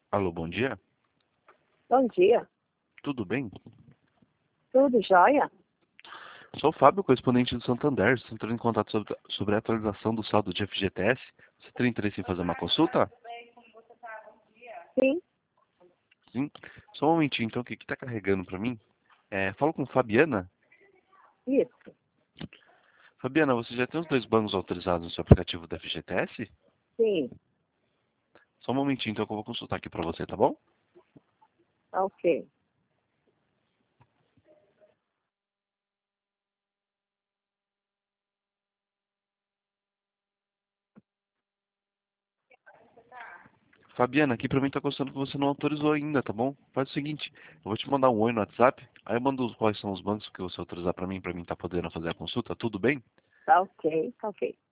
Alô, bom dia. Bom dia. Tudo bem? Tudo jóia? Sou o Fábio, correspondente do Santander. Estou entrando em contato sobre a atualização do saldo de FGTS. Você tem interesse em fazer uma consulta? Sim, Sim. Só um momentinho, então, o que está carregando para mim? Falo com Fabiana. isso. Fabiana, você já tem os dois bancos autorizados no seu aplicativo da FGTS? Sim, Só um momentinho, então, que eu vou consultar aqui para você, tá bom? tá ok. Fabiana, aqui para mim está constando que você não autorizou ainda, tá bom? Faz o seguinte, eu vou te mandar um oi no WhatsApp, aí eu mando quais são os bancos que você autorizar para mim tá podendo fazer a consulta, tudo bem? Tá ok, tá ok.